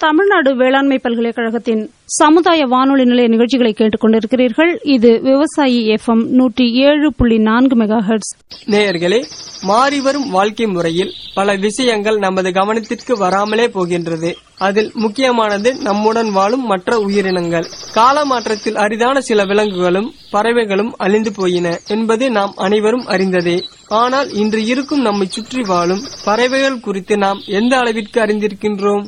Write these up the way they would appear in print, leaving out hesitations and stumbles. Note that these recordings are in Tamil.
தமிழ்நாடு வேளாண்மை பல்கலைக்கழகத்தின் சமுதாய வானொலி நிலைய நிகழ்ச்சிகளை கேட்டுக் கொண்டிருக்கிறீர்கள். இது விவசாயி FM 107.4 மெகாஹெர்ட்ஸ். நேயர்களே, மாறிவரும் வாழ்க்கை முறையில் பல விஷயங்கள் நமது கவனத்திற்கு வராமலே போகின்றது. அதில் முக்கியமானது நம்முடன் வாழும் மற்ற உயிரினங்கள். காலமாற்றத்தில் அரிதான சில விலங்குகளும் பறவைகளும் அழிந்து போயின என்பது நாம் அனைவரும் அறிந்ததே. ஆனால் இன்று இருக்கும் நம்மை சுற்றி வாழும் பறவைகள் குறித்து நாம் எந்த அளவிற்கு அறிந்திருக்கின்றோம்?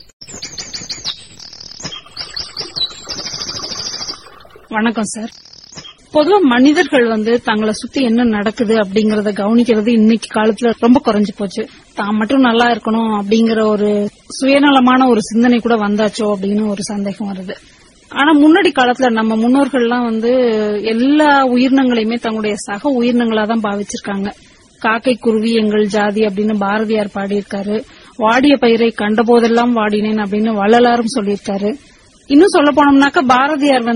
வணக்கம் சார். பொதுவா மனிதர்கள் தங்களை சுத்தி என்ன நடக்குது அப்படிங்கறத கவனிக்கிறது இன்னைக்கு காலத்துல ரொம்ப குறைஞ்சு போச்சு. தான் மட்டும் நல்லா இருக்கணும் அப்படிங்கிற ஒரு சுயநலமான ஒரு சிந்தனை கூட வந்தாச்சோ அப்படின்னு ஒரு சந்தேகம் வருது. ஆனா முன்னாடி காலத்துல நம்ம முன்னோர்கள் எல்லாம் எல்லா உயிரினங்களையுமே தங்களுடைய சக உயிரினங்களா தான் பாவிச்சிருக்காங்க. காக்கை குருவி எங்கள் ஜாதி அப்படின்னு பாரதியார் பாடியிருக்காரு. வாடிய பயிரை கண்ட போதெல்லாம் வாடினேன் அப்படின்னு வள்ளலாரும் சொல்லியிருக்காரு. இன்னும் சொல்ல போனோம்னாக்க பாரதியார்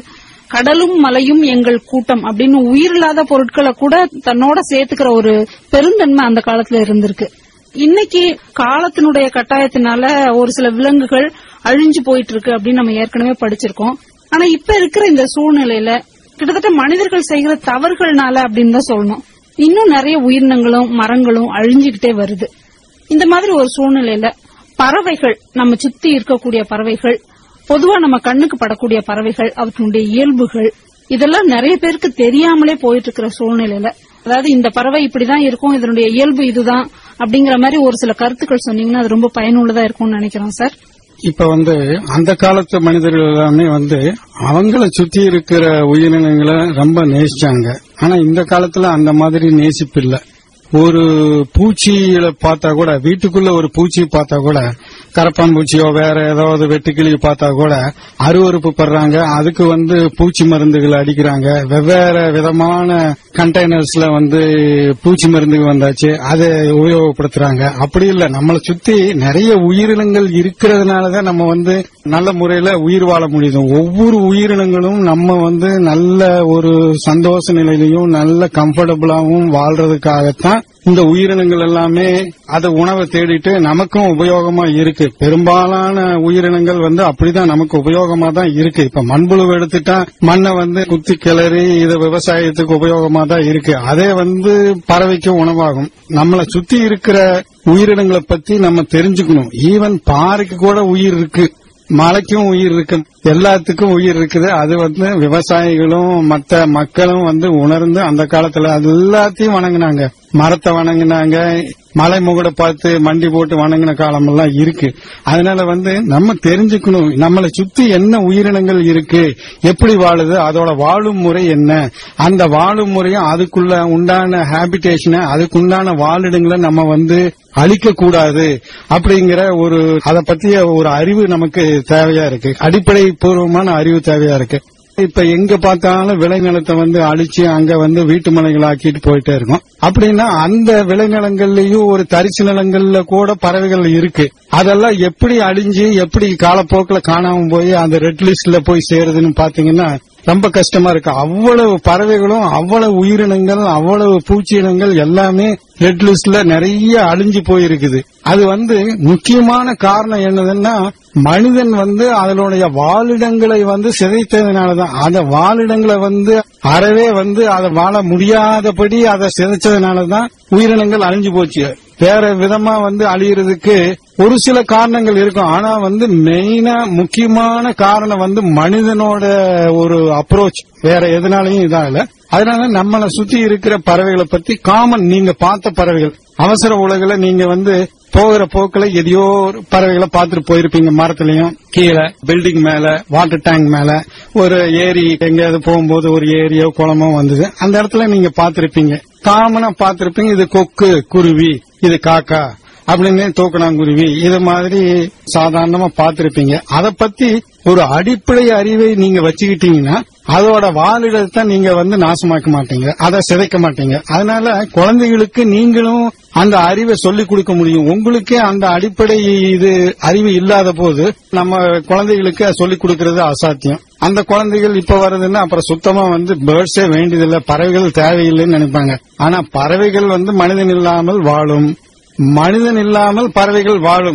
கடலும் மலையும் எங்கள் கூட்டம் அப்படின்னு உயிரில்லாத பொருட்களை கூட தன்னோட சேர்த்துக்கிற ஒரு பெருந்தன்மை அந்த காலத்துல இருந்திருக்கு. இன்னைக்கு காலத்தினுடைய கட்டாயத்தினால ஒரு சில விலங்குகள் அழிஞ்சு போயிட்டு இருக்கு அப்படின்னு நம்ம ஏற்கனவே படிச்சிருக்கோம். ஆனா இப்ப இருக்கிற இந்த சூழ்நிலையில கிட்டத்தட்ட மனிதர்கள் செய்கிற தவறுகள்னால அப்படின்னு தான் சொல்லணும், இன்னும் நிறைய உயிரினங்களும் மரங்களும் அழிஞ்சுகிட்டே வருது. இந்த மாதிரி ஒரு சூழ்நிலையில பறவைகள், நம்ம சுத்தி இருக்கக்கூடிய பறவைகள், பொதுவா நம்ம கண்ணுக்கு படக்கூடிய பறவைகள், அவற்றுடைய இயல்புகள், இதெல்லாம் நிறைய பேருக்கு தெரியாமலே போயிட்டு இருக்கிற சூழ்நிலையில, அதாவது இந்த பறவை இப்படிதான் இருக்கும், இதனுடைய இயல்பு இதுதான் அப்படிங்கிற மாதிரி ஒரு சில கருத்துக்கள் சொன்னீங்கன்னா அது ரொம்ப பயனுள்ளதா இருக்கும்னு நினைக்கிறோம் சார். இப்ப அந்த காலத்து மனிதர்கள் எல்லாமே அவங்கள சுத்தி இருக்கிற உயிரினங்களை ரொம்ப நேசிச்சாங்க. ஆனா இந்த காலத்துல அந்த மாதிரி நேசிப்பு இல்ல. ஒரு பூச்சியில பார்த்தா கூட, வீட்டுக்குள்ள ஒரு பூச்சி பார்த்தா கூட, கரப்பான்பூச்சியோ வேற ஏதாவது வெட்டுக்கிளி பார்த்தா கூட அருவறுப்பு படுறாங்க. அதுக்கு பூச்சி மருந்துகள் அடிக்கிறாங்க. வெவ்வேறு விதமான கண்டெய்னர்ஸ்ல பூச்சி மருந்துகள் வந்தாச்சு, அதை உபயோகப்படுத்துறாங்க. அப்படி இல்ல, நம்மளை சுத்தி நிறைய உயிரினங்கள் இருக்கிறதுனாலதான் நம்ம நல்ல முறையில உயிர் வாழ முடியுது. ஒவ்வொரு உயிரினங்களும் நம்ம நல்ல ஒரு சந்தோஷ நிலையிலையும் நல்ல கம்ஃபர்டபுளாவும் வாழ்றதுக்காகத்தான் இந்த உயிரினங்கள் எல்லாமே அதை உணவை தேடிட்டு நமக்கும் உபயோகமா இருக்கு. பெரும்பாலான உயிரினங்கள் அப்படிதான் நமக்கு உபயோகமா தான் இருக்கு. இப்ப மண்புழு எடுத்துட்டா மண்ணை குத்தி கிளறி இதை விவசாயத்துக்கு உபயோகமா தான் இருக்கு. அதே பறவைக்கு உணவாகும். நம்மளை சுத்தி இருக்கிற உயிரினங்களை பத்தி நம்ம தெரிஞ்சுக்கணும். ஈவன் பாறைக்கு கூட உயிர் இருக்கு, மலைக்கும் உயிர் இருக்கு, எல்லாத்துக்கும் உயிர் இருக்குது. அது விவசாயிகளும் மற்ற மக்களும் உணர்ந்து அந்த காலத்துல அது எல்லாத்தையும் வணங்கினாங்க. மரத்தை வணங்கினாங்க, மலை முகட பார்த்து மண்டி போட்டு வணங்கின காலம் எல்லாம் இருக்கு. அதனால நம்ம தெரிஞ்சுக்கணும், நம்மளை சுத்தி என்ன உயிரினங்கள் இருக்கு, எப்படி வாழுது, அதோட வாழும் முறை என்ன, அந்த வாழும் முறையும் அதுக்குள்ள உண்டான ஹேபிடேஷனை, அதுக்குண்டான வாழிடங்களை நம்ம அழிக்க கூடாது அப்படிங்கிற அதை பத்திய ஒரு அறிவு நமக்கு தேவையா இருக்கு. அடிப்படை பூர்வமான அறிவு தேவையா இருக்கு. இப்ப எங்க பார்த்தாலும் விளைநிலத்தை அழிச்சு அங்க வீட்டு மலைகள் ஆக்கிட்டு போயிட்டே இருக்கும். அப்படின்னா அந்த விளைநிலங்கள்லயும் ஒரு தரிசு நிலங்கள்ல கூட பறவைகள் இருக்கு. அதெல்லாம் எப்படி அழிஞ்சு எப்படி காலப்போக்கில் காணாம போய் அந்த ரெட் லிஸ்ட்ல போய் சேருதுன்னு பாத்தீங்கன்னா ரொம்ப கஷ்டமா இருக்கு. அவ்வளவு பறவைகளும், அவ்வளவு உயிரினங்கள், அவ்வளவு பூச்சியினங்கள் எல்லாமே ரெட் லிஸ்ட்ல நிறைய அழிஞ்சு போயிருக்குது. அது முக்கியமான காரணம் என்னதுன்னா, மனிதன் அதனுடைய வாழிடங்களை சிதைத்ததுனாலதான். அந்த வாழிடங்களை அறவே அதை வாழ முடியாதபடி அதை சிதைச்சதுனாலதான் உயிரினங்கள் அழிஞ்சு போச்சு. வேற விதமா அழியறதுக்கு ஒரு சில காரணங்கள் இருக்கும். ஆனா மெயினா முக்கியமான காரணம் மனிதனோட ஒரு அப்ரோச், வேற எதனாலையும் இதா இல்ல. அதனால நம்மளை சுத்தி இருக்கிற பறவைகளை பத்தி காமன், நீங்க பார்த்த பறவைகள், அவசர உலகில நீங்க போகிற போக்குல எதையோ பறவைகளை பார்த்துட்டு போயிருப்பீங்க. மரத்திலையும் கீழே, பில்டிங் மேல, வாட்டர் டேங்க் மேல, ஒரு ஏரி எங்கேயாவது போகும்போது ஒரு ஏரியோ குளமோ வந்தது, அந்த இடத்துல நீங்க பார்த்திருப்பீங்க. காமனா பார்த்திருப்பீங்க, இது கொக்கு குருவி, இது காக்கா அப்படின்னு, தூக்கணாங்குருவி, இது மாதிரி சாதாரணமா பார்த்திருப்பீங்க. அதை பத்தி ஒரு அடிப்படை அறிவை நீங்க வச்சுக்கிட்டீங்கன்னா அதோட வாழிடத்தை நீங்க நாசமாக்க மாட்டீங்க, அதை சிதைக்க மாட்டீங்க. அதனால குழந்தைகளுக்கு நீங்களும் அந்த அறிவை சொல்லிக் கொடுக்க முடியும். உங்களுக்கே அந்த அடிப்படை அறிவு இல்லாத போது நம்ம குழந்தைகளுக்கு சொல்லிக் கொடுக்கறது அசாத்தியம். அந்த குழந்தைகள் இப்ப வருதுன்னா அப்புறம் சுத்தமா பேர்ட்ஸே வேண்டியதில்லை, பறவைகள் தேவையில்லைன்னு நினைப்பாங்க. ஆனா பறவைகள் மனிதன் இல்லாமல் வாழும், மனிதன் இல்லாமல் பறவைகள் வாழும்.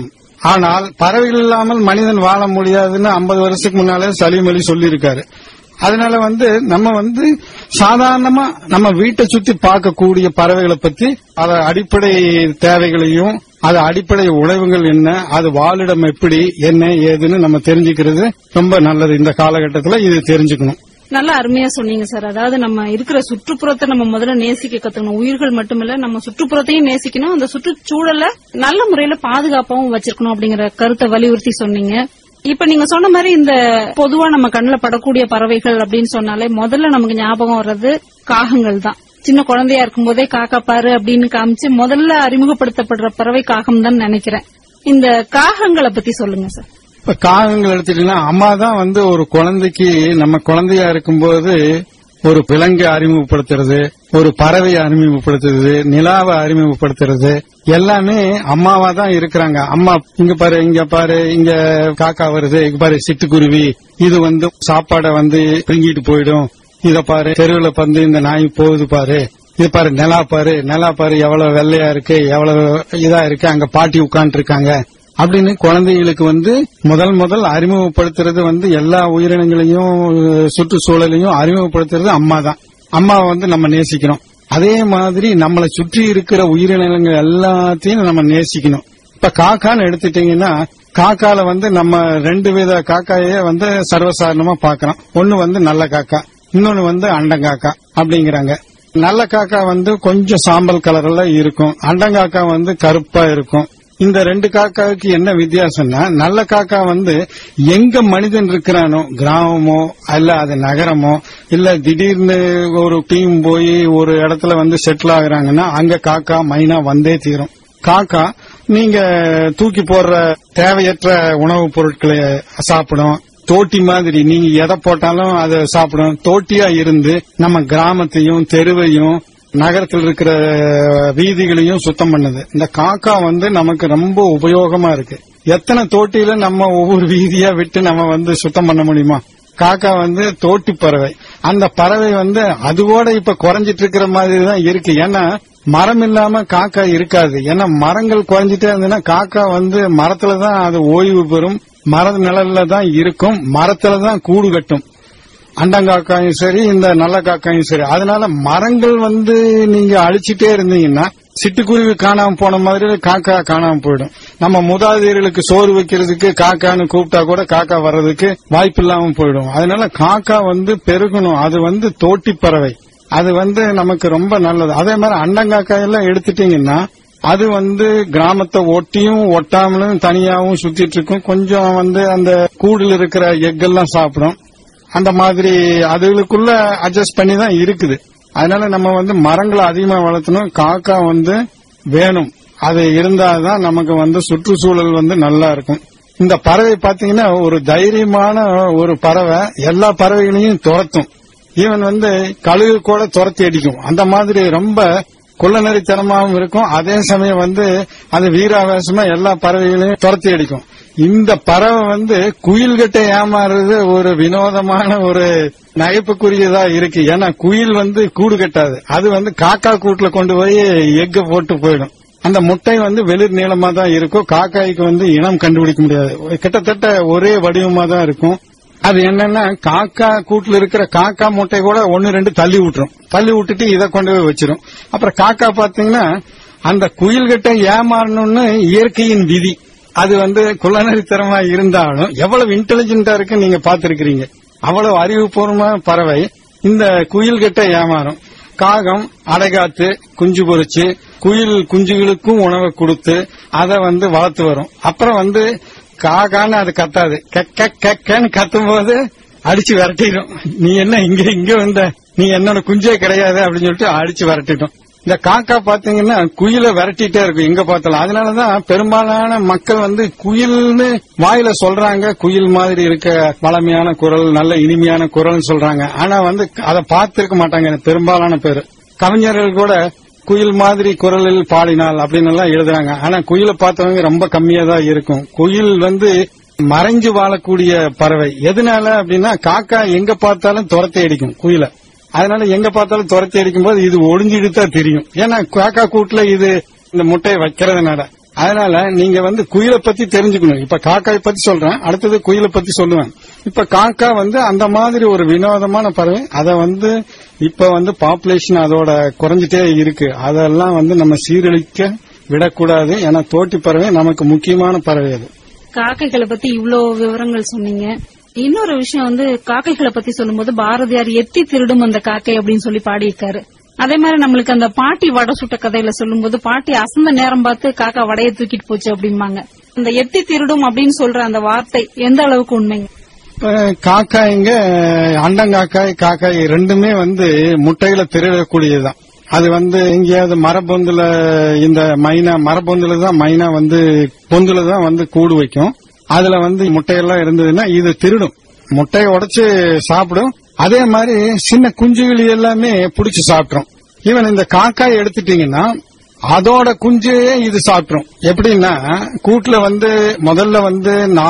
ஆனால் பறவைகள் இல்லாமல் மனிதன் வாழ முடியாதுன்னு 50 வருஷத்துக்கு முன்னாலே சலீம் அலி சொல்லியிருக்காரு. அதனால நம்ம சாதாரணமா நம்ம வீட்டை சுத்தி பார்க்கக்கூடிய பறவைகளை பத்தி அத அடிப்படை தேவைகளையும் அது அடிப்படை உழைவுகள் என்ன, அது வாழிடம் எப்படி, என்ன ஏதுன்னு நம்ம தெரிஞ்சுக்கிறது ரொம்ப நல்லது. இந்த காலகட்டத்தில் இது தெரிஞ்சுக்கணும். நல்லா அருமையா சொன்னீங்க சார். அதாவது நம்ம இருக்கிற சுற்றுப்புறத்தை நம்ம முதல்ல நேசிக்க கத்துக்கணும். உயிர்கள் மட்டுமில்ல, நம்ம சுற்றுப்புறத்தையும் நேசிக்கணும். அந்த சுற்றுச்சூழலை நல்ல முறையில பாதுகாப்பாவும் வச்சிருக்கணும் அப்படிங்கிற கருத்தை வலியுறுத்தி சொன்னீங்க. இப்ப நீங்க சொன்ன மாதிரி இந்த பொதுவா நம்ம கண்ணுல படக்கூடிய பறவைகள் அப்படின்னு சொன்னாலே முதல்ல நமக்கு ஞாபகம் வர்றது காகங்கள் தான். சின்ன குழந்தையா இருக்கும் போதே காக்கா பாரு அப்படின்னு காமிச்சு முதல்ல அறிமுகப்படுத்தப்படுற பறவை காகம் தான் நினைக்கிறேன். இந்த காகங்களை பத்தி சொல்லுங்க சார். இப்ப காகங்கள் எடுத்துட்டீங்கன்னா அம்மா தான் ஒரு குழந்தைக்கு நம்ம குழந்தையா இருக்கும்போது ஒரு விலங்கு அறிமுகப்படுத்துறது, ஒரு பறவையை அறிமுகப்படுத்துறது, நிலாவை அறிமுகப்படுத்துறது எல்லாமே அம்மாவா தான் இருக்கிறாங்க. அம்மா இங்க பாரு, இங்க பாரு, இங்க காக்கா வருது, இங்க பாரு சிட்டுக்குருவி, இது சாப்பாடை பிரிங்கிட்டு போயிடும், இத பாரு தெருவில் இந்த நாய் போகுது பாரு, இது பாரு நிலா பாரு, நிலா பாரு எவ்வளவு வெள்ளையா இருக்கு, எவ்வளவு இதா இருக்கு, அங்க பாட்டி உட்கார்ந்து இருக்காங்க அப்படின்னு குழந்தைகளுக்கு முதல் அறிமுகப்படுத்துறது எல்லா உயிரினங்களையும் சுற்றுச்சூழலையும் அறிமுகப்படுத்துறது அம்மா தான். அம்மாவை நம்ம நேசிக்கணும். அதே மாதிரி நம்மளை சுற்றி இருக்கிற உயிரினங்கள் எல்லாத்தையும் நம்ம நேசிக்கணும். இப்ப காக்கான்னு எடுத்துட்டீங்கன்னா காக்கால நம்ம 2 வித காக்காயே சர்வசாதாரணமா பாக்கிறோம். ஒன்னு நல்ல காக்கா, இன்னொன்னு அண்டங்காக்கா அப்படிங்கிறாங்க. நல்ல காக்கா கொஞ்சம் சாம்பல் கலர்ல இருக்கும், அண்டங்காக்கா கருப்பா இருக்கும். இந்த 2 காக்காவுக்கு என்ன வித்தியாசம்னா, நல்ல காக்கா எங்க மனிதன் இருக்கிறானோ, கிராமமோ அல்ல அது நகரமோ இல்ல திடீர்னு ஒரு டீம் போய் ஒரு இடத்துல செட்டில் ஆகுறாங்கன்னா அங்க காக்கா மைனா வந்தே தீரும். காக்கா நீங்க தூக்கி போடுற தேவையற்ற உணவுப் பொருட்களை சாப்பிடும். தோட்டி மாதிரி நீங்க எதை போட்டாலும் அதை சாப்பிடும். தோட்டியா இருந்து நம்ம கிராமத்தையும் தெருவையும் நகரத்தில் இருக்கிற வீதிகளையும் சுத்தம் பண்ணுது. இந்த காக்கா நமக்கு ரொம்ப உபயோகமா இருக்கு. எத்தனை தோட்டியில நம்ம ஒவ்வொரு வீதியா விட்டு நம்ம சுத்தம் பண்ண முடியுமா? காக்கா தோட்டி பறவை. அந்த பறவை அதுவோட இப்ப குறைஞ்சிட்டு இருக்கிற மாதிரி தான் இருக்கு. ஏன்னா மரம் இல்லாம காக்கா இருக்காது. ஏன்னா மரங்கள் குறைஞ்சிட்டே இருந்ததுன்னா காக்கா மரத்துலதான் அது ஓய்வு பெறும், மர நிழல்ல தான் இருக்கும், மரத்துலதான் கூடு கட்டும். அண்டங்காக்காயும் சரி, இந்த நல்ல காக்காயும் சரி. அதனால மரங்கள் நீங்க அழிச்சிட்டே இருந்தீங்கன்னா சிட்டுக்குருவி காணாம போன மாதிரி காக்கா காணாம போயிடும். நம்ம மூதாதையர்களுக்கு சோறு வைக்கிறதுக்கு காக்கான்னு கூப்பிட்டா கூட காக்கா வர்றதுக்கு வாய்ப்பு இல்லாம போயிடும். அதனால காக்கா பெருகணும். அது தோட்டி பறவை. அது நமக்கு ரொம்ப நல்லது. அதே மாதிரி அண்டங்காக்காயெல்லாம் எடுத்துட்டீங்கன்னா அது கிராமத்தை ஒட்டியும் ஒட்டாமலும் தனியாவும் சுத்திட்டு இருக்கும். கொஞ்சம் அந்த கூடுல இருக்கிற எக்கெல்லாம் சாப்பிடும். அந்த மாதிரி அதுகளுக்குள்ள அட்ஜஸ்ட் பண்ணி தான் இருக்குது. அதனால நம்ம மரங்களை அதிகமா வளர்த்தணும். காக்கா வேணும். அது இருந்தாதான் நமக்கு சுற்றுச்சூழல் நல்லா இருக்கும். இந்த பறவை பாத்தீங்கன்னா ஒரு தைரியமான ஒரு பறவை. எல்லா பறவைகளையும் துரத்தும். ஈவன் கழுகு கூட துரத்தி அடிக்கும். அந்த மாதிரி ரொம்ப கொள்ளநெறித்தனமாகவும் இருக்கும். அதே சமயம் அது வீராவேசமா எல்லா பறவைகளையும் துரத்தி அடிக்கும். இந்த பறவை குயில்கிட்ட ஏமாறுறது ஒரு வினோதமான ஒரு நகைப்புக்குரியதா இருக்கு. ஏன்னா குயில் கூடு கட்டாது. அது காக்கா கூட்டுல கொண்டு போய் எக்க போட்டு போயிடும். அந்த முட்டை வெளிர் நீளமா தான் இருக்கும். காக்காய்க்கு இனம் கண்டுபிடிக்க முடியாது. கிட்டத்தட்ட ஒரே வடிவமா தான் இருக்கும். அது என்னன்னா காக்கா கூட்டுல இருக்கிற காக்கா முட்டை கூட 1-2 தள்ளி விட்டுரும். தள்ளி விட்டுட்டு இதை கொண்டு போய் வச்சிரும். அப்புறம் காக்கா பாத்தீங்கன்னா அந்த குயில்கிட்ட ஏமாறணும்னு இயற்கையின் விதி. அது குள்ளநரித்தனமா இருந்தாலும் எவ்வளவு இன்டெலிஜென்டா இருக்கு நீங்க பாத்திருக்கிறீங்க. அவ்வளவு அறிவுபூர்வமான பறவை இந்த குயில்கிட்ட ஏமாறும். காகம் அடைகாத்து குஞ்சு பொறிச்சு குயில் குஞ்சுகளுக்கும் உணவை கொடுத்து அதை வளர்த்து வரும். அப்புறம் காகான்னு அது கத்தாது. கெக்கன்னு கத்தும் போது அடிச்சு விரட்டிடும். நீ என்ன இங்க வந்த, நீ என்னோட குஞ்சே கிடையாது அப்படின்னு சொல்லிட்டு அடிச்சு விரட்டிடும். இந்த காக்கா பாத்தீங்கன்னா குயில விரட்டிட்டே இருக்கும் எங்க பார்த்தாலும். அதனாலதான் பெரும்பாலான மக்கள் குயில்னு வாயில சொல்றாங்க. குயில் மாதிரி இருக்க பழமையான குரல், நல்ல இனிமையான குரல் சொல்றாங்க. ஆனா அதை பார்த்திருக்க மாட்டாங்க பெரும்பாலான பேரு. கவிஞர்கள் கூட குயில் மாதிரி குரலில் பாடினால் அப்படின்னு எல்லாம் எழுதுறாங்க. ஆனா குயிலை பார்த்தவங்க ரொம்ப கம்மியா தான் இருக்கும். குயில் மறைஞ்சு வாழக்கூடிய பறவை. எதனால அப்படின்னா காக்கா எங்க பார்த்தாலும் துரத்தி அடிக்கும் குயிலை. அதனால எங்க பார்த்தாலும் துரத்தி அடிக்கும் போது இது ஒளிஞ்சிட்டு தான் தெரியும். ஏன்னா காக்கா கூட்டுல இது இந்த முட்டையை வைக்கிறதுனால அதனால நீங்க வந்து குயிலை பத்தி தெரிஞ்சுக்கணும். இப்ப காக்காயை பத்தி சொல்றேன், அடுத்தது குயிலை பத்தி சொல்லுவேன். இப்ப காக்கா வந்து அந்த மாதிரி ஒரு வினோதமான பறவை. அத வந்து இப்ப வந்து பாப்புலேஷன் அதோட குறைஞ்சிட்டே இருக்கு. அதெல்லாம் வந்து நம்ம சீரழிக்க விடக்கூடாது. ஏன்னா தோட்டி பறவை நமக்கு முக்கியமான பறவை. அது காக்கைகளை பத்தி இவ்வளவு விவரங்கள் சொன்னீங்க. இன்னொரு விஷயம் வந்து காக்கைகளை பத்தி சொல்லும்போது பாரதியார் எத்தி திருடும் அந்த காக்கை அப்படின்னு சொல்லி பாடியிருக்காரு. அதே மாதிரி நம்மளுக்கு அந்த பாட்டி வடை சுட்ட கதையில சொல்லும்போது பாட்டி அசந்த நேரம் பார்த்து காக்கா வடையை தூக்கிட்டு போச்சு அப்படிம்பாங்க. அந்த எத்தி திருடும் அப்படின்னு சொல்ற அந்த வார்த்தை எந்த அளவுக்கு உண்மைங்க? காக்காய்ங்க அண்டங்காக்காய் காக்காய் ரெண்டுமே வந்து முட்டையில திருடக்கூடியதுதான். அது வந்து எங்கேயாவது மரப்பொந்துல இந்த மைனா மரப்பொந்துல தான் மைனா வந்து பொந்துல தான் வந்து கூடு வைக்கும். அதுல வந்து முட்டையெல்லாம் இருந்ததுன்னா இது திருடும், முட்டையை உடைச்சு சாப்பிடும். அதே மாதிரி சின்ன குஞ்சுகள் எல்லாமே புடிச்சு சாப்பிடும். ஈவன் இந்த காக்காய் எடுத்துட்டீங்கன்னா அதோட குஞ்சையே இது சாப்பிடும். எப்படின்னா கூட்டுல வந்து முதல்ல வந்து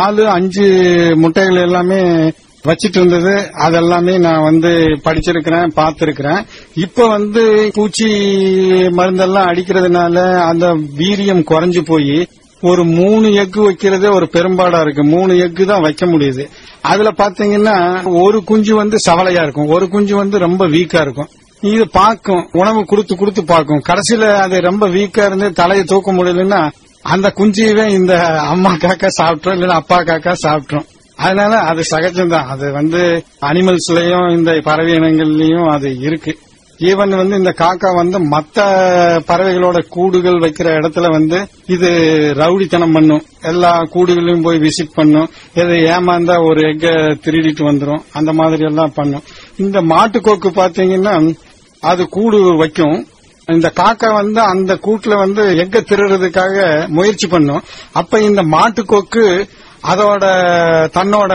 4-5 முட்டைகள் எல்லாமே வச்சிட்டு இருந்தது. அதெல்லாமே நான் வந்து படிச்சிருக்கிறேன், பார்த்திருக்கிறேன். இப்ப வந்து பூச்சி மருந்தெல்லாம் அடிக்கிறதுனால அந்த வீரியம் குறைஞ்சு போய் ஒரு 3 எக்கு வைக்கிறதே ஒரு பெரும்பாடா இருக்கு. 3 எக்கு தான் வைக்க முடியுது. அதுல பாத்தீங்கன்னா ஒரு குஞ்சு வந்து சவலையா இருக்கும், ஒரு குஞ்சு வந்து ரொம்ப வீக்கா இருக்கும். இது பார்க்கும், உணவு கொடுத்து பார்க்கும். கடைசியில அது ரொம்ப வீக்கா இருந்து தலையை தூக்க முடியலன்னா அந்த குஞ்சியவே இந்த அம்மா காக்கா சாப்பிட்டுரும், இல்லைன்னா அப்பா காக்கா சாப்பிட்டுரும். அதனால அது சகஜம்தான். அது வந்து அனிமல்ஸ்லயும் இந்த பறவை இனங்கள்லயும் அது இருக்கு. ஈவன் வந்து இந்த காக்கா வந்து மத்த பறவைகளோட கூடுகள் வைக்கிற இடத்துல வந்து இது ரவுடித்தனம் பண்ணும். எல்லா கூடுகளையும் போய் விசிட் பண்ணும். எதை ஏமாந்தா ஒரு எக்க திருடிட்டு வந்துரும். அந்த மாதிரி எல்லாம் பண்ணும். இந்த மாட்டுக்கோக்கு பாத்தீங்கன்னா அது கூடு வைக்கும். இந்த காக்கா வந்து அந்த கூட்டுல வந்து எக்க திருடுறதுக்காக முயற்சி பண்ணும். அப்ப இந்த மாட்டுக்கோக்கு அதோட தன்னோட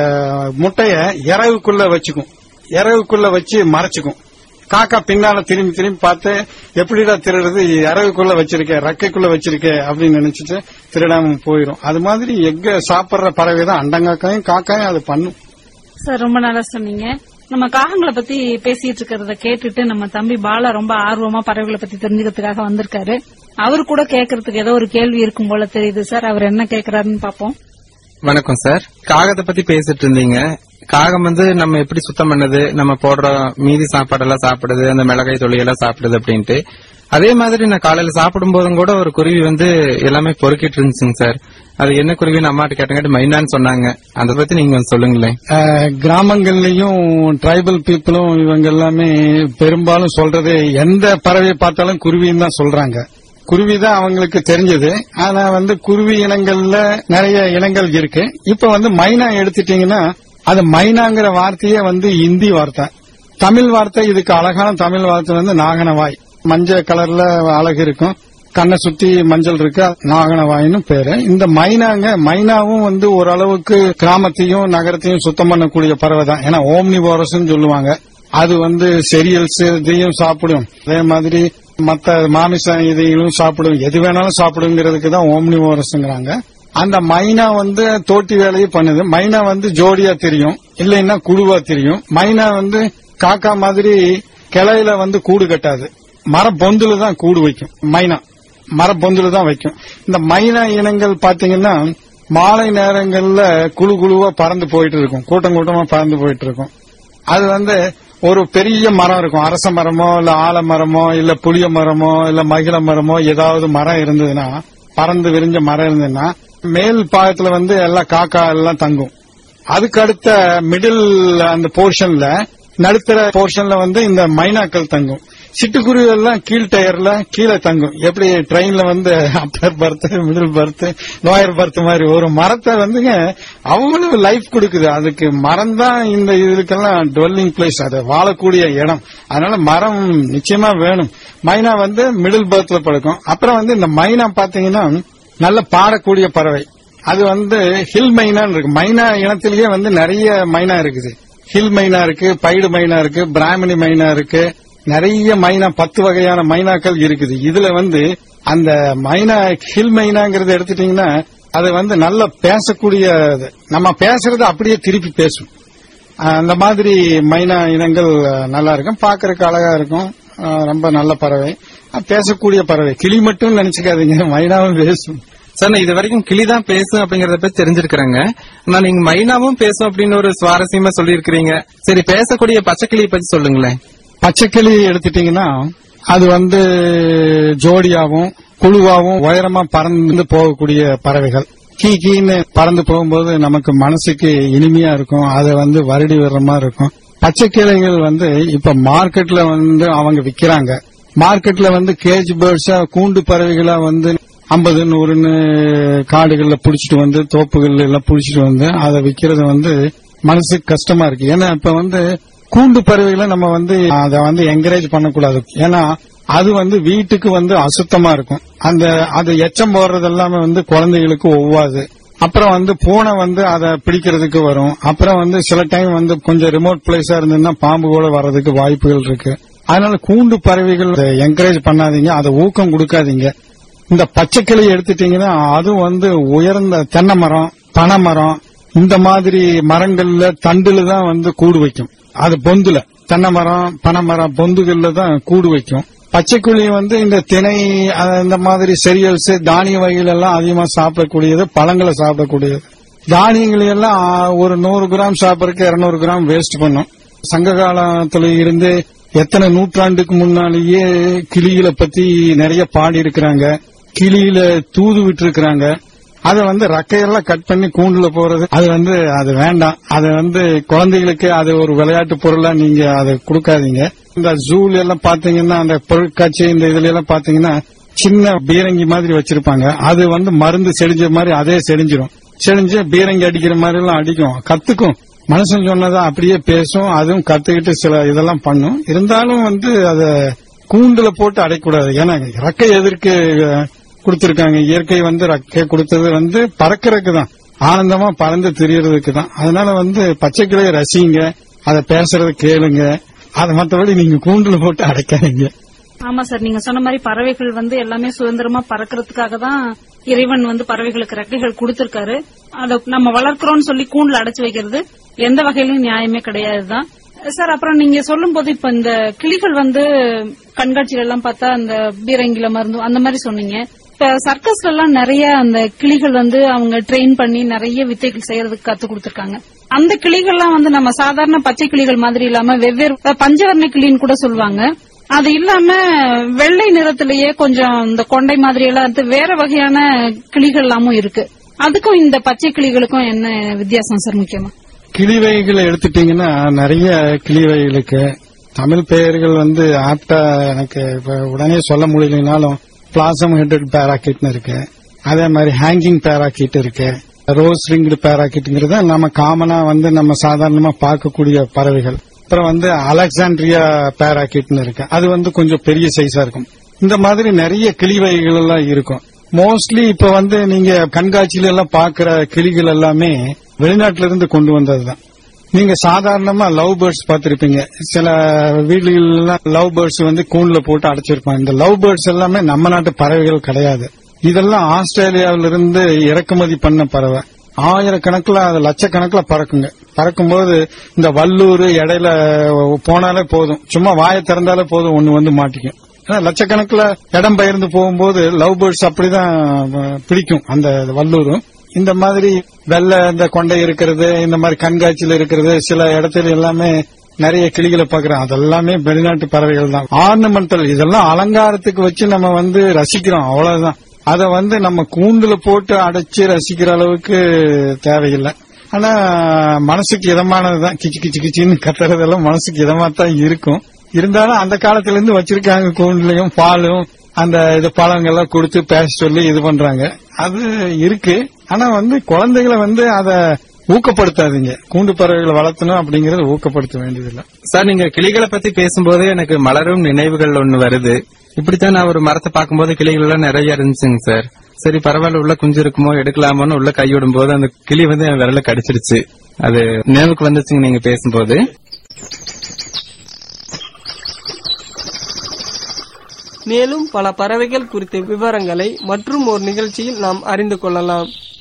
முட்டைய இறகுக்குள்ள வச்சுக்கும், இறகுக்குள்ள வச்சு மறைச்சுக்கும். காக்கா பின்னால திரும்பி பார்த்து எப்படிடா திருடுறது, இறகுக்குள்ள வச்சிருக்க, ரெக்கைக்குள்ள வச்சிருக்க அப்படின்னு நினைச்சிட்டு திருடாம போயிரும். அது மாதிரி எக்க சாப்பிடுற பறவை தான் அண்டங்காக்காயும் காக்காயும் அது பண்ணும். சார் ரொம்ப நல்லா சொன்னீங்க. நம்ம காகங்களை பத்தி பேசிட்டு இருக்கிறத கேட்டுட்டு நம்ம தம்பி பாலா ரொம்ப ஆர்வமா பறவைகளை பத்தி தெரிஞ்சுக்கிறதுக்காக வந்திருக்காரு. அவரு கூட கேட்கறதுக்கு ஏதோ ஒரு கேள்வி இருக்கும் போல தெரியுது சார். அவர் என்ன கேட்கிறாருன்னு பாப்போம். வணக்கம் சார். காகத்தை பத்தி பேசிட்டு இருந்தீங்க. காகம் வந்து நம்ம எப்படி சுத்தம் பண்ணது, நம்ம போடுற மீதி சாப்பாடெல்லாம் சாப்பிடுது, அந்த மிளகாய் தொழிலெல்லாம் சாப்பிடுது அப்படின்ட்டு. அதே மாதிரி நான் காலையில சாப்பிடும் போதும் கூட ஒரு குருவி வந்து எல்லாமே பொறுக்கிட்டு இருந்துச்சுங்க சார். அது என்ன குருவின்னு அம்மாட்ட கேட்டங்காட்டி மைனான்னு சொன்னாங்க. அதை பத்தி நீங்க சொல்லுங்களேன். கிராமங்கள்லயும் டிரைபல் பீப்புளும் இவங்க எல்லாமே பெரும்பாலும் சொல்றது எந்த பறவையை பார்த்தாலும் குருவின்னு தான் சொல்றாங்க. குருவிதான் அவங்களுக்கு தெரிஞ்சது. ஆனா வந்து குருவி இனங்கள்ல நிறைய இனங்கள் இருக்கு. இப்ப வந்து மைனா எடுத்துட்டீங்கன்னா அது மைனாங்கிற வார்த்தையே வந்து இந்தி வார்த்தை. தமிழ் வார்த்தை இதுக்கு அழகான தமிழ் வார்த்தை வந்து நாகனவாய். மஞ்சள் கலர்ல அழகு இருக்கும், கண்ணை சுத்தி மஞ்சள் இருக்கு, நாகனவாயின்னு பேரு. இந்த மைனாவும் வந்து ஓரளவுக்கு கிராமத்தையும் நகரத்தையும் சுத்தம் பண்ணக்கூடிய பறவை தான். ஏன்னா ஓம்னிவோரஸ் சொல்லுவாங்க. அது வந்து செரியல்ஸ் இதையும் சாப்பிடும், அதே மாதிரி மத்த மாமிச இதையும் சாப்பிடும், எது வேணாலும் சாப்பிடுங்கிறதுக்கு தான் ஓம்னிவோரஸ்ங்கிறாங்க. அந்த மைனா வந்து தோட்டி வேலையை பண்ணுது. மைனா வந்து ஜோடியா தெரியும், இல்லைன்னா குழுவா தெரியும். மைனா வந்து காக்கா மாதிரி கிளையில வந்து கூடு கட்டாது, மரப்பொந்துல தான் கூடு வைக்கும். மைனா மரப்பொந்துல தான் வைக்கும். இந்த மைனா இனங்கள் பாத்தீங்கன்னா மாலை நேரங்கள்ல குழுவா பறந்து போயிட்டு இருக்கும், கூட்டமா பறந்து போயிட்டு இருக்கும். அது வந்து ஒரு பெரிய மரம் இருக்கும், அரச மரமோ இல்ல ஆலமரமோ இல்ல புளிய மரமோ இல்ல மகிழ மரமோ ஏதாவது மரம் இருந்ததுன்னா, பறந்து விரிஞ்ச மரம் இருந்ததுன்னா மேல் பாகத்துல வந்து எல்லா காக்கா எல்லாம் தங்கும். அதுக்கு அடுத்த மிடில் அந்த போர்ஷன்ல நடுத்தர போர்ஷன்ல வந்து இந்த மைனாக்கள் தங்கும். சிட்டுக்குருவி எல்லாம் கீழ் டயர்ல கீழே தங்கும். எப்படி ட்ரெயின்ல வந்து upper berth middle berth lower berth மாதிரி ஒரு மரத்தை வந்துங்க அவ்வளவு லைஃப் கொடுக்குது. அதுக்கு மரம் தான் இந்த இதுக்கெல்லாம் டுவெல்லிங் பிளேஸ், அது வாழக்கூடிய இடம். அதனால மரம் நிச்சயமா வேணும். மைனா வந்து மிடில் பர்த்ல படுக்கும். அப்புறம் வந்து இந்த மைனா பாத்தீங்கன்னா நல்ல பாடக்கூடிய பறவை. அது வந்து ஹில் மைனான்னு இருக்கு. மைனா இனத்திலேயே வந்து நிறைய மைனா இருக்குது. ஹில் மைனா இருக்கு, பைடு மைனா இருக்கு, பிராமணி மைனா இருக்கு, நிறைய மைனா 10 வகையான மைனாக்கள் இருக்குது. இதுல வந்து அந்த மைனா ஹில் மைனாங்கிறத எடுத்துட்டீங்கன்னா அது வந்து நல்ல பேசக்கூடிய, நம்ம பேசுறது அப்படியே திருப்பி பேசும். அந்த மாதிரி மைனா இனங்கள் நல்லா இருக்கும், பாக்குறதுக்கு அழகா இருக்கும், ரொம்ப நல்ல பறவை. பேசக்கூடிய பறவை. கிளி மட்டும் நினைச்சுக்காதீங்க, மைனாவும் பேசும். சார், நான் இது வரைக்கும் கிளிதான் பேசும் அப்படிங்கறத பத்தி தெரிஞ்சிருக்கிறேங்க. நான் நீங்க மைனாவும் பேசும் அப்படின்னு ஒரு சுவாரஸ்யமா சொல்லியிருக்கிறீங்க. சரி, பேசக்கூடிய பச்சைக்கிளியை பத்தி சொல்லுங்களேன். பச்சைக்கிளி எடுத்துட்டீங்கன்னா அது ஜோடியாவும் குழுவாவும் உயரமா பறந்து போகக்கூடிய பறவைகள். கீன்னு பறந்து போகும்போது நமக்கு மனசுக்கு இனிமையா இருக்கும். அதை வருடி வர்ற மாதிரி இருக்கும். பச்சைக்கிளிகள் இப்ப மார்க்கெட்ல அவங்க விக்கிறாங்க. மார்க்கெட்ல கேஜ் பேர்ட்ஸா கூண்டு பறவைகளா 50, 100 காடுகள்ல புடிச்சிட்டு தோப்புகள்ல எல்லாம் புடிச்சிட்டு அதை விக்கிறது மனசுக்கு கஷ்டமா இருக்கு. ஏன்னா இப்ப கூண்டு பறவைகளை நம்ம அதை என்கரேஜ் பண்ணக்கூடாது. ஏன்னா அது வீட்டுக்கு அசுத்தமா இருக்கும். அது எச்சம் போடுறது எல்லாமே குழந்தைகளுக்கு ஒவ்வாது. அப்புறம் பூனை அதை பிடிக்கிறதுக்கு வரும். அப்புறம் சில டைம் கொஞ்சம் ரிமோட் பிளேஸா இருந்ததுன்னா பாம்பு கூட வர்றதுக்கு வாய்ப்புகள் இருக்கு. அதனால கூண்டு பறவைகள் என்கரேஜ் பண்ணாதீங்க, அதை ஊக்கம் கொடுக்காதீங்க. இந்த பச்சைக்கிளி எடுத்துட்டீங்கன்னா அதுவும் உயர்ந்த தென்னை மரம், பனை மரம், இந்த மாதிரி மரங்கள்ல தண்டுல தான் கூடு வைக்கும். அது பொந்துல, தென்னை மரம், பனை மரம் பொந்துகள்ல தான் கூடு வைக்கும். பச்சைக்கிளி இந்த திணை, இந்த மாதிரி செரியல்ஸ், தானிய வகைகள் எல்லாம் அதிகமா சாப்பிடக்கூடியது, பழங்களை சாப்பிடக்கூடியது. தானியங்களை எல்லாம் ஒரு 100 கிராம் சாப்பிடறதுக்கு 200 கிராம் வேஸ்ட் பண்ணும். சங்க காலத்துல இருந்து எத்தனை நூற்றாண்டுக்கு முன்னாலேயே கிளிகளை பத்தி நிறைய பாடி இருக்கிறாங்க. கிளியில தூது விட்டு இருக்கிறாங்க. அதை ரெக்கையெல்லாம் கட் பண்ணி கூண்டுல போறது அது வேண்டாம். அது குழந்தைகளுக்கு அது ஒரு விளையாட்டு பொருளா நீங்க அதை கொடுக்காதீங்க. இந்த ஜூல எல்லாம் பாத்தீங்கன்னா, அந்த பொருட்காட்சி இந்த இதுல எல்லாம் பாத்தீங்கன்னா சின்ன பீரங்கி மாதிரி வச்சிருப்பாங்க. அது மருந்து செடிஞ்ச மாதிரி அதே செடிஞ்சு பீரங்கி அடிக்கிற மாதிரி எல்லாம் அடிக்கும், கத்துக்கும். மனுஷன் சொன்னதா அப்படியே பேசும். அதுவும் கத்துக்கிட்டு சில இதெல்லாம் பண்ணும். இருந்தாலும் அத கூண்டுல போட்டு அடைக்கூடாது. ஏன்னா ரெக்கை எதற்கு கொடுத்திருக்காங்க? இயற்கை ரெக்கை கொடுத்தது பறக்கிறதுக்கு தான், ஆனந்தமா பறந்து திரியறதுக்கு தான். அதனால பச்சைக்கிளியை ரசிங்க, அதை பேசுறது கேளுங்க. அது மற்றபடி நீங்க கூண்டுல போட்டு அடைக்காதீங்க. ஆமா சார், நீங்க சொன்ன மாதிரி பறவைகள் எல்லாமே சுதந்திரமா பறக்கிறதுக்காக தான் இறைவன் பறவைகளுக்கு ரெக்கைகள் கொடுத்திருக்காரு. அதை நம்ம வளர்க்கிறோம்னு சொல்லி கூண்டுல அடைச்சு வைக்கிறது எந்த வகையிலும் நியாயமே கிடையாதுதான் சார். அப்புறம் நீங்க சொல்லும் போது இப்ப இந்த கிளிகள் கண்காட்சிகள் எல்லாம் பார்த்தா அந்த பீரங்கில மருந்து அந்த மாதிரி சொன்னீங்க. இப்ப சர்க்கஸ்ல எல்லாம் நிறைய அந்த கிளிகள் அவங்க ட்ரெயின் பண்ணி நிறைய வித்தைகள் செய்யறதுக்கு கத்து கொடுத்திருக்காங்க. அந்த கிளிகள்லாம் நம்ம சாதாரண பச்சை கிளிகள் மாதிரி இல்லாம வெவ்வேறு பஞ்சவர்ண கிளின்னு கூட சொல்லுவாங்க. அது இல்லாம வெள்ளை நிறத்திலேயே கொஞ்சம் இந்த கொண்டை மாதிரி எல்லாம் வேற வகையான கிளிகள் எல்லாமும் இருக்கு. அதுக்கும் இந்த பச்சை கிளிகளுக்கும் என்ன வித்தியாசம் சார்? முக்கியமா கிளி வகைகளை எடுத்துட்டீங்கன்னா நிறைய கிளி வகைகளுக்கு தமிழ் பெயர்கள் ஆப்டா எனக்கு உடனே சொல்ல முடியலனாலும் பிளாசம் ஹெட்டட் பேராக்கிட்னு இருக்கு. அதே மாதிரி ஹேங்கிங் பேராக்கிட் இருக்கு. ரோஸ் ரிங்டு பேராக்கிட்ங்கிறது நம்ம காமனா நம்ம சாதாரணமா பார்க்கக்கூடிய பறவைகள். அப்புறம் அலெக்சாண்ட்ரியா பேராக்கிட்னு இருக்கு. அது கொஞ்சம் பெரிய சைஸா இருக்கும். இந்த மாதிரி நிறைய கிளி வகைகள் எல்லாம் இருக்கும். மோஸ்ட்லி இப்ப நீங்க கண்காட்சியில எல்லாம் பாக்குற கிளிகள் எல்லாமே வெளிநாட்டில இருந்து கொண்டு வந்ததுதான். நீங்க சாதாரணமா லவ் பேர்ட்ஸ் பாத்திருப்பீங்க. சில வீடுகள் லவ் பேர்ட்ஸ் கூண்டுல போட்டு அடைச்சிருப்பாங்க. இந்த லவ் பேர்ட்ஸ் எல்லாமே நம்ம நாட்டு பறவைகள் கிடையாது. இதெல்லாம் ஆஸ்திரேலியாவிலிருந்து இறக்குமதி பண்ண பறவை. ஆயிரக்கணக்கில் அது லட்சக்கணக்கில் பறக்குங்க. பறக்கும்போது இந்த வல்லூர் இடையில போனாலே போதும், சும்மா வாயை திறந்தாலே போதும், ஒன்னு மாட்டிக்கும். லட்சக்கணக்கில் இடம் பெயர்ந்து போகும்போது லவ் பேர்ட்ஸ் அப்படிதான் பிடிக்கும் அந்த வல்லூரும். இந்த மாதிரி வெள்ளை இந்த கொண்டை இருக்கிறது, இந்த மாதிரி கண்காட்சியில் இருக்கிறது, சில இடத்துல எல்லாமே நிறைய கிளிகளை பாக்குறோம். அதெல்லாமே வெளிநாட்டு பறவைகள் தான். ஆர்னமெண்டல், இதெல்லாம் அலங்காரத்துக்கு வச்சு நம்ம ரசிக்கிறோம், அவ்வளவுதான். அத நம்ம கூண்டுல போட்டு அடைச்சு ரசிக்கிற அளவுக்கு தேவையில்லை. ஆனா மனசுக்கு இதமானதுதான். கிச்சு கிச்சு கிச்சின்னு கத்துறதெல்லாம் மனசுக்கு இதமா தான் இருக்கும். இருந்தாலும் அந்த காலத்துல இருந்து வச்சிருக்காங்க. கூண்டுலயும் பாலும் அந்த இது பழங்கள்லாம் கொடுத்து பேச சொல்லி இது பண்றாங்க. அது இருக்கு. ஆனா குழந்தைகளை அத ஊக்கப்படுத்தாதீங்க. கூண்டு பறவைகளை வளர்த்தணும் அப்படிங்கறத ஊக்கப்படுத்த வேண்டியதில்லை. சார், நீங்க கிளிகளை பத்தி பேசும்போது எனக்கு மலரும் நினைவுகள் ஒண்ணு வருது. இப்படித்தான் நான் ஒரு மரத்தை பார்க்கும்போது கிளிகள் எல்லாம் நிறைய இருந்துச்சுங்க சார். சரி பரவாயில்ல, உள்ள குஞ்சு இருக்குமோ எடுக்கலாமோன்னு உள்ள கைவிடும் போது அந்த கிளி என் விரல கடிச்சிருச்சு. அது நினைவுக்கு வந்துச்சுங்க நீங்க பேசும்போது. மேலும் பல பறவைகள் குறித்த விவரங்களை மற்றும் ஒரு நிகழ்ச்சியில் நாம் அறிந்து கொள்ளலாம்.